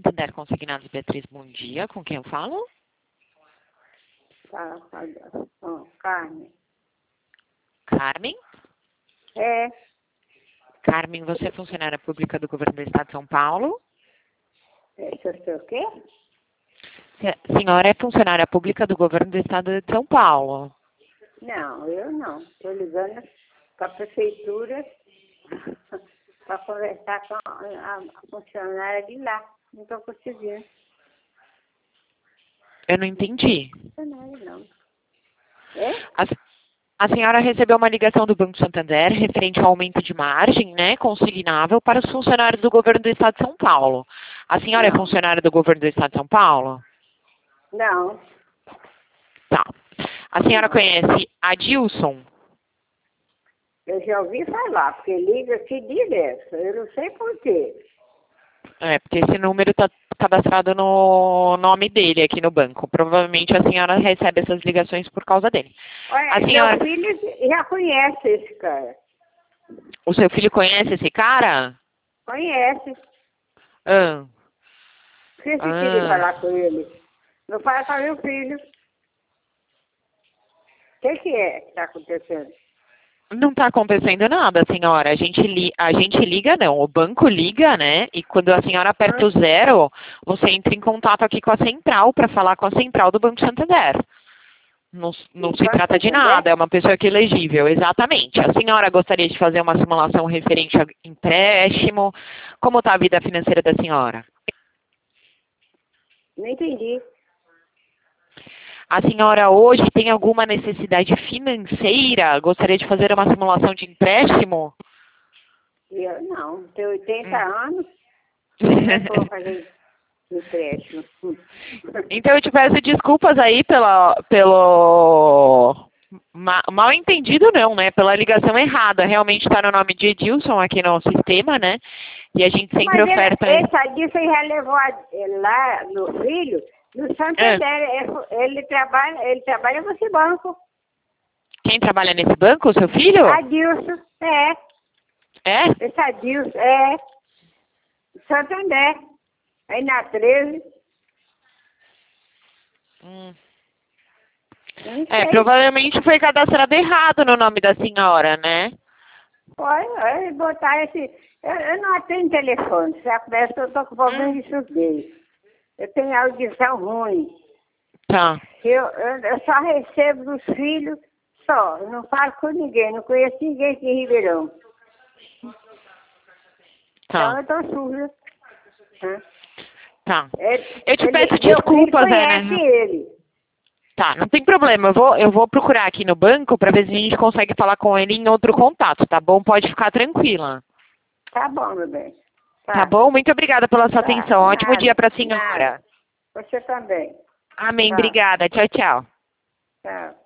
Santander Consignados, Beatriz, bom dia. Com quem eu falo? Carmen. Carmen? É, Carmen, você é funcionária pública do Governo do Estado de São Paulo? se eu sei o quê? Senhora é funcionária pública do Governo do Estado de São Paulo. Não, eu não. Estou ligando para a prefeitura para conversar com a funcionária de lá. Não estou conseguindo. Eu não entendi. Funcionária, não. É? A senhora recebeu uma ligação do Banco Santander referente ao aumento de margem, né, consignável para os funcionários do Governo do Estado de São Paulo. A senhora é Não. funcionária do Governo do Estado de São Paulo? Não. Tá. A senhora Não. conhece Adilson? Eu já ouvi falar, porque liga aqui direto. Eu não sei por quê. É, porque esse número está cadastrado no nome dele aqui no banco. Provavelmente a senhora recebe essas ligações por causa dele. Olha, A senhora... meu filho já conhece esse cara. O seu filho conhece esse cara? Conhece. Ah. Por que você queria falar com ele? Não fala com meu filho. O que é que está acontecendo? Não está acontecendo nada, senhora. A gente liga, não. O banco liga, né? E quando a senhora aperta o 0, você entra em contato aqui com a central para falar com a central do Banco Santander. Não se trata de nada, é uma pessoa que é elegível, exatamente. A senhora gostaria de fazer uma simulação referente a empréstimo? Como está a vida financeira da senhora? Não entendi. A senhora hoje tem alguma necessidade financeira? Gostaria de fazer uma simulação de empréstimo? Eu não, tenho 80 anos. Como é que eu vou fazer empréstimo? Então eu te peço desculpas aí pelo mal entendido não, né? Pela ligação errada. Realmente está no nome de Edilson aqui no sistema, né? E a gente sempre Mas oferta... esse Adilson já levou lá no filho, no Santander. Ele trabalha nesse banco. Quem trabalha nesse banco? O seu filho? Adilson, é. É? Esse Adilson, é. Santander. Aí na 13. Não sei. Provavelmente foi cadastrado errado no nome da senhora, né? Olha, botar esse... Eu não atendo telefone, já começa que eu estou com problema de surdez. Eu tenho audição ruim. Tá. Eu só recebo dos filhos, só. Eu não falo com ninguém, não conheço ninguém aqui em Ribeirão. Tá. Então eu estou surda. Tá. Eu te peço desculpas, conhece né? ele. Tá, não tem problema. Eu vou procurar aqui no banco para ver se a gente consegue falar com ele em outro contato, tá bom? Pode ficar tranquila. Tá bom, meu bem. Tá bom? Muito obrigada pela sua atenção. Ótimo dia para a Nada. senhora. Você também. Amém. Tá. Obrigada. Tchau, tchau. Tchau.